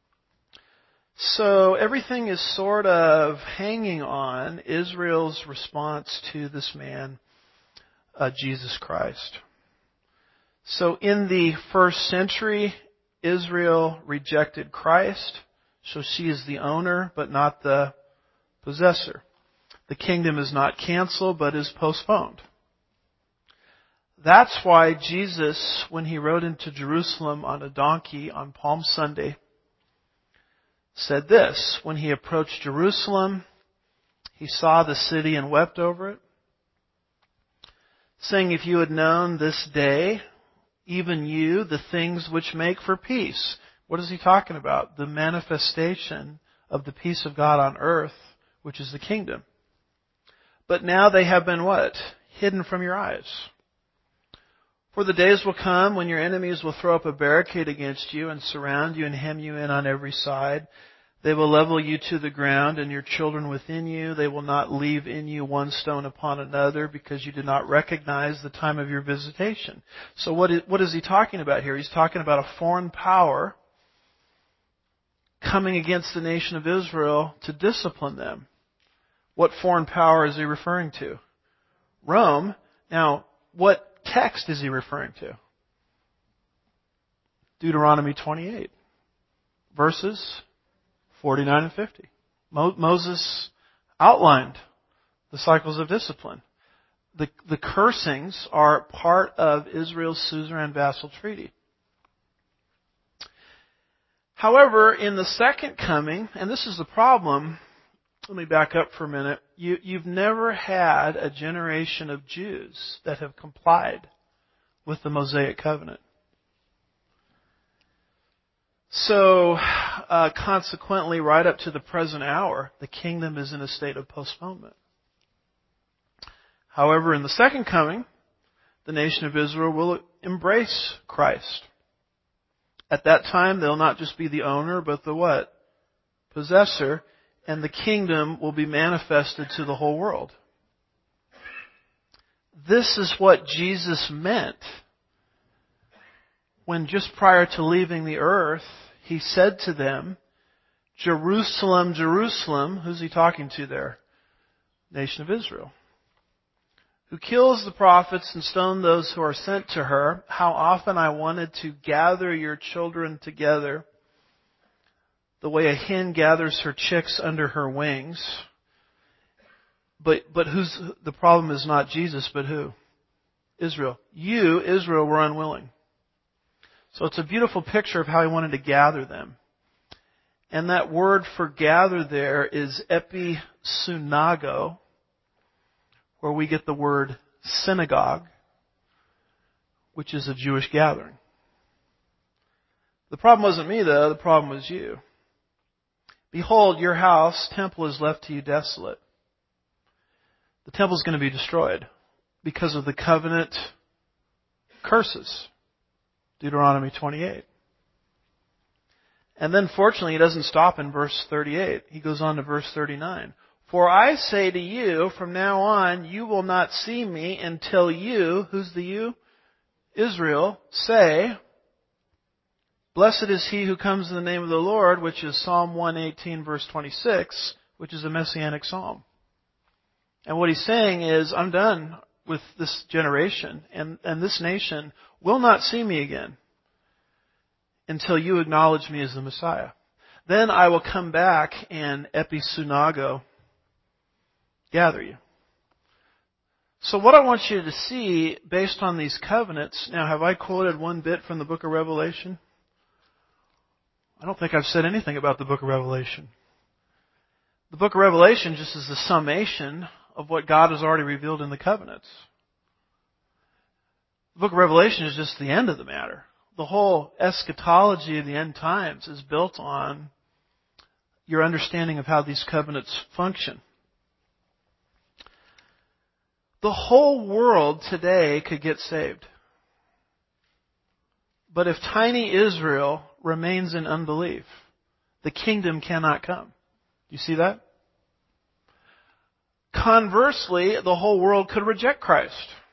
So everything is sort of hanging on Israel's response to this man, Jesus Christ. So in the first century, Israel rejected Christ, so she is the owner but not the possessor. The kingdom is not canceled but is postponed. That's why Jesus, when he rode into Jerusalem on a donkey on Palm Sunday, said this: when he approached Jerusalem, he saw the city and wept over it, saying, if you had known this day, even you, the things which make for peace. What is he talking about? The manifestation of the peace of God on earth, which is the kingdom. But now they have been what? Hidden from your eyes. For the days will come when your enemies will throw up a barricade against you and surround you and hem you in on every side. They will level you to the ground and your children within you. They will not leave in you one stone upon another because you did not recognize the time of your visitation. So what is he talking about here? He's talking about a foreign power coming against the nation of Israel to discipline them. What foreign power is he referring to? Rome. Now, what text is he referring to? Deuteronomy 28, verses 49 and 50. Moses outlined the cycles of discipline. The cursings are part of Israel's suzerain vassal treaty. However, in the second coming, and this is the problem, let me back up for a minute. You've never had a generation of Jews that have complied with the Mosaic covenant. So, consequently, right up to the present hour, the kingdom is in a state of postponement. However, in the second coming, the nation of Israel will embrace Christ. At that time, they'll not just be the owner, but the what? Possessor. And the kingdom will be manifested to the whole world. This is what Jesus meant when just prior to leaving the earth, he said to them, Jerusalem, Jerusalem, who's he talking to there? Nation of Israel. Who kills the prophets and stones those who are sent to her. How often I wanted to gather your children together the way a hen gathers her chicks under her wings. But the problem is not Jesus, but who? Israel. You, Israel, were unwilling. So it's a beautiful picture of how he wanted to gather them. And that word for gather there is episunago, where we get the word synagogue, which is a Jewish gathering. The problem wasn't me, though. The problem was you. Behold, your house, temple, is left to you desolate. The temple is going to be destroyed because of the covenant curses. Deuteronomy 28. And then, fortunately, he doesn't stop in verse 38. He goes on to verse 39. For I say to you, from now on, you will not see me until you, who's the you? Israel, say, blessed is he who comes in the name of the Lord, which is Psalm 118, verse 26, which is a messianic psalm. And what he's saying is, I'm done with this generation, and this nation will not see me again until you acknowledge me as the Messiah. Then I will come back and episunago, gather you. So what I want you to see based on these covenants, now have I quoted one bit from the book of Revelation? I don't think I've said anything about the book of Revelation. The book of Revelation just is the summation of what God has already revealed in the covenants. The book of Revelation is just the end of the matter. The whole eschatology of the end times is built on your understanding of how these covenants function. The whole world today could get saved. But if tiny Israel remains in unbelief, the kingdom cannot come. Do you see that? Conversely, the whole world could reject Christ.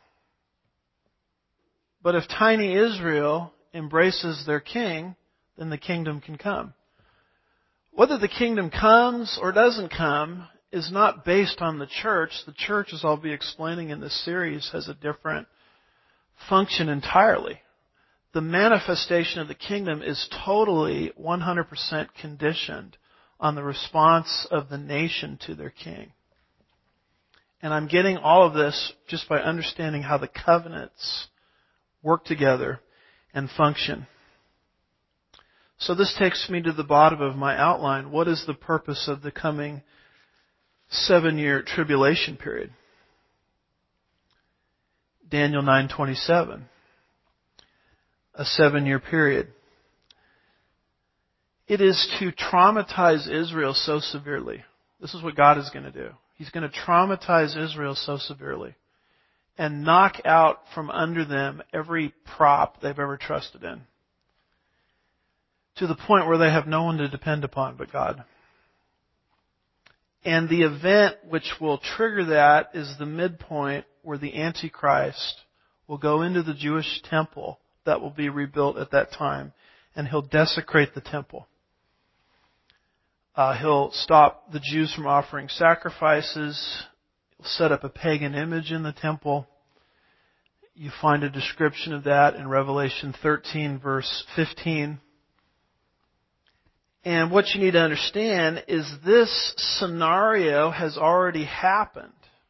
But if tiny Israel embraces their king, then the kingdom can come. Whether the kingdom comes or doesn't come is not based on the church. The church, as I'll be explaining in this series, has a different function entirely. The manifestation of the kingdom is totally 100% conditioned on the response of the nation to their king. And I'm getting all of this just by understanding how the covenants work together and function. So this takes me to the bottom of my outline. What is the purpose of the coming 7-year tribulation period? Daniel 9:27. A 7-year period. It is to traumatize Israel so severely. This is what God is going to do. He's going to traumatize Israel so severely and knock out from under them every prop they've ever trusted in, to the point where they have no one to depend upon but God. And the event which will trigger that is the midpoint where the Antichrist will go into the Jewish temple that will be rebuilt at that time, and he'll desecrate the temple. He'll stop the Jews from offering sacrifices. He'll set up a pagan image in the temple. You find a description of that in Revelation 13, verse 15. And what you need to understand is this scenario has already happened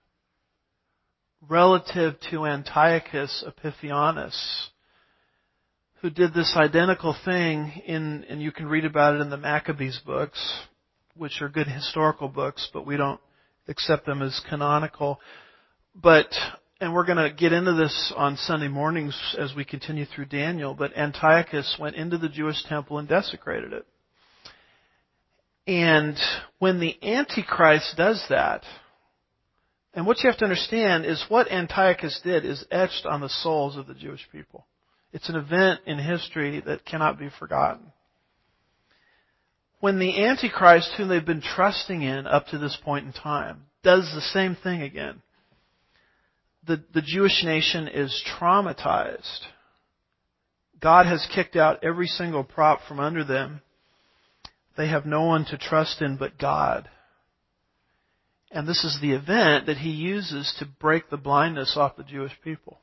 relative to Antiochus Epiphanes, who did this identical thing and you can read about it in the Maccabees books, which are good historical books, but we don't accept them as canonical. And we're going to get into this on Sunday mornings as we continue through Daniel, but Antiochus went into the Jewish temple and desecrated it. And when the Antichrist does that, and what you have to understand is what Antiochus did is etched on the souls of the Jewish people. It's an event in history that cannot be forgotten. When the Antichrist, whom they've been trusting in up to this point in time, does the same thing again, the Jewish nation is traumatized. God has kicked out every single prop from under them. They have no one to trust in but God. And this is the event that He uses to break the blindness off the Jewish people,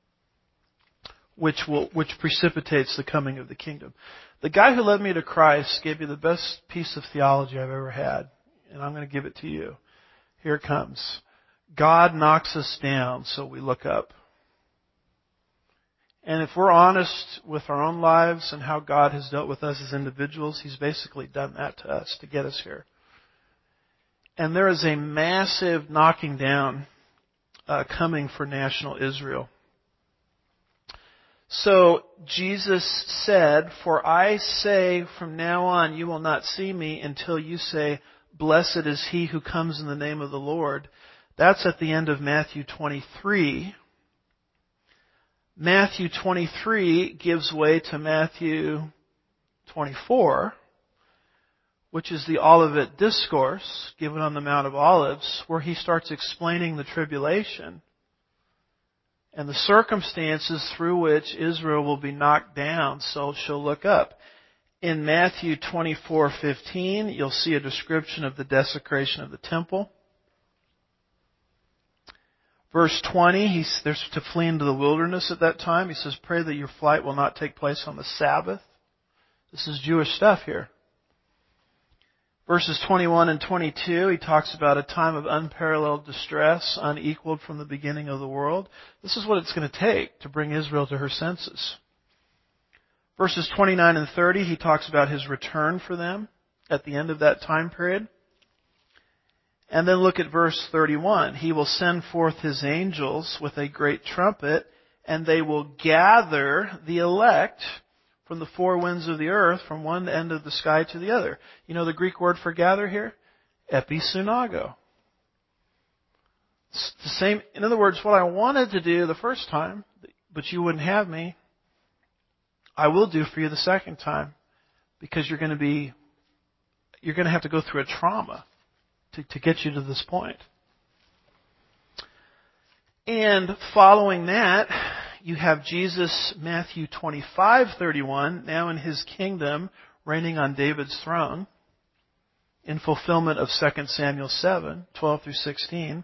which precipitates the coming of the kingdom. The guy who led me to Christ gave me the best piece of theology I've ever had, and I'm going to give it to you. Here it comes. God knocks us down so we look up. And if we're honest with our own lives and how God has dealt with us as individuals, He's basically done that to us to get us here. And there is a massive knocking down coming for national Israel. So Jesus said, "For I say from now on you will not see me until you say, 'Blessed is he who comes in the name of the Lord.'" That's at the end of Matthew 23. Matthew 23 gives way to Matthew 24, which is the Olivet Discourse given on the Mount of Olives, where He starts explaining the tribulation and the circumstances through which Israel will be knocked down, so she'll look up. In Matthew 24:15, you'll see a description of the desecration of the temple. Verse 20, there's to flee into the wilderness at that time. He says, "Pray that your flight will not take place on the Sabbath." This is Jewish stuff here. Verses 21 and 22, he talks about a time of unparalleled distress, unequaled from the beginning of the world. This is what it's going to take to bring Israel to her senses. Verses 29 and 30, he talks about his return for them at the end of that time period. And then look at verse 31. He will send forth his angels with a great trumpet, and they will gather the elect from the four winds of the earth, from one end of the sky to the other. You know the Greek word for gather here? Episunago. It's the same. In other words, what I wanted to do the first time, but you wouldn't have me, I will do for you the second time, because you're going to have to go through a trauma to get you to this point. And following that, you have Jesus, Matthew 25:31, now in his kingdom, reigning on David's throne, in fulfillment of 2 Samuel 7:12 through 16.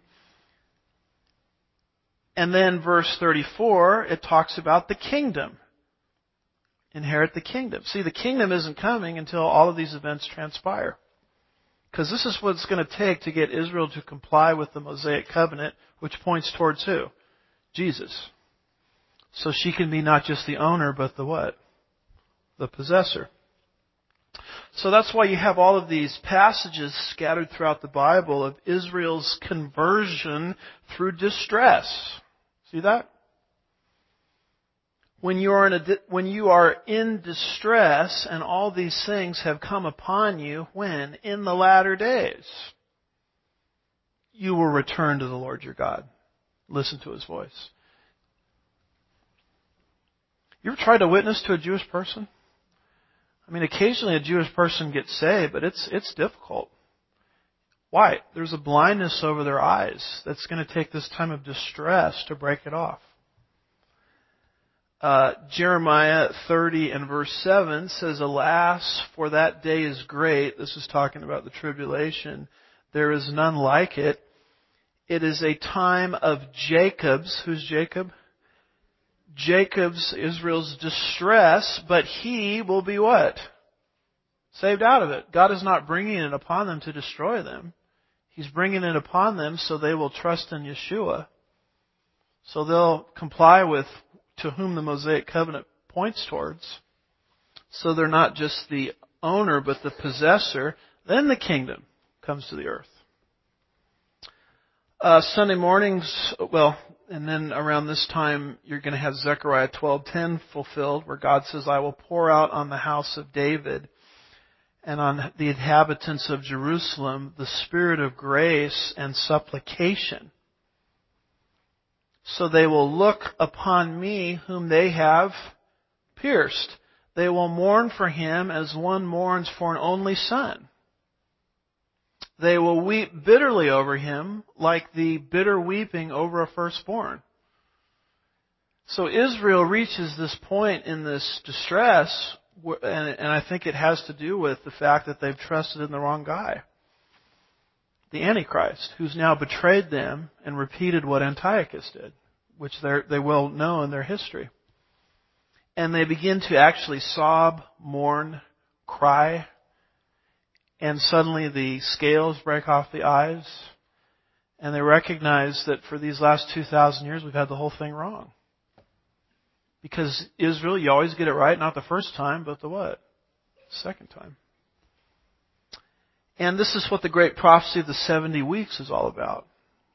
And then verse 34, it talks about the kingdom. Inherit the kingdom. See, the kingdom isn't coming until all of these events transpire. Because this is what it's going to take to get Israel to comply with the Mosaic covenant, which points towards who? Jesus. So she can be not just the owner, but the what? The possessor. So that's why you have all of these passages scattered throughout the Bible of Israel's conversion through distress. See that? When you are in distress and all these things have come upon you, when? In the latter days, you will return to the Lord your God. Listen to His voice. You ever tried to witness to a Jewish person? I mean, occasionally a Jewish person gets saved, but it's difficult. Why? There's a blindness over their eyes that's going to take this time of distress to break it off. Jeremiah 30 and verse 7 says, "Alas, for that day is great." This is talking about the tribulation. "There is none like it. It is a time of Jacob's." Who's Jacob? Jacob's, Israel's distress, but he will be what? Saved out of it. God is not bringing it upon them to destroy them. He's bringing it upon them so they will trust in Yeshua. So they'll comply with to whom the Mosaic covenant points towards. So they're not just the owner, but the possessor. Then the kingdom comes to the earth. Sunday mornings, and then around this time, you're going to have Zechariah 12:10 fulfilled, where God says, "I will pour out on the house of David and on the inhabitants of Jerusalem the spirit of grace and supplication. So they will look upon me whom they have pierced. They will mourn for him as one mourns for an only son. They will weep bitterly over him like the bitter weeping over a firstborn." So Israel reaches this point in this distress, and I think it has to do with the fact that they've trusted in the wrong guy, the Antichrist, who's now betrayed them and repeated what Antiochus did, which they well know in their history. And they begin to actually sob, mourn, cry, and suddenly the scales break off the eyes, and they recognize that for these last 2,000 years we've had the whole thing wrong. Because Israel, you always get it right, not the first time, but the what? Second time. And this is what the great prophecy of the 70 weeks is all about.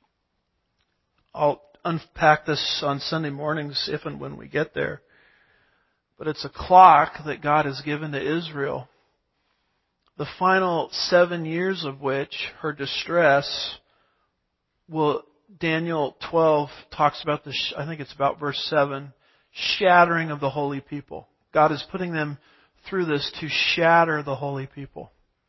I'll unpack this on Sunday mornings if and when we get there. But it's a clock that God has given to Israel, the final 7 years of which her distress will, Daniel 12 talks about this, I think it's about verse 7, shattering of the holy people. God is putting them through this to shatter the holy people.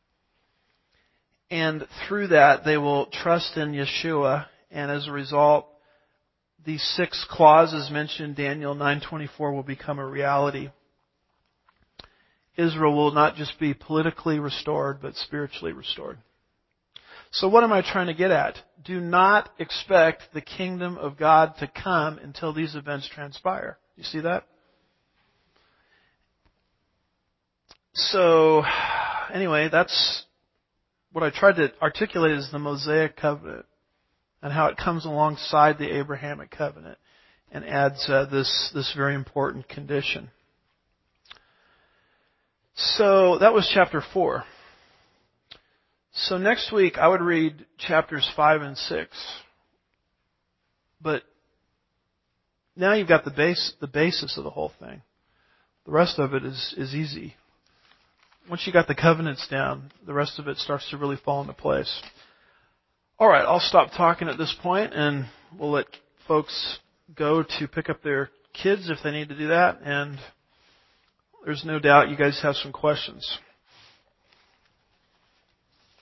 And through that, they will trust in Yeshua, and as a result, these 6 clauses mentioned in Daniel 9:24 will become a reality. Israel will not just be politically restored, but spiritually restored. So what am I trying to get at? Do not expect the kingdom of God to come until these events transpire. You see that? So, anyway, that's what I tried to articulate is the Mosaic covenant and how it comes alongside the Abrahamic covenant and adds this very important condition. So that was chapter 4. So next week I would read chapters 5 and 6. But now you've got the basis of the whole thing. The rest of it is easy. Once you got the covenants down, the rest of it starts to really fall into place. All right, I'll stop talking at this point, and we'll let folks go to pick up their kids if they need to do that. And there's no doubt you guys have some questions.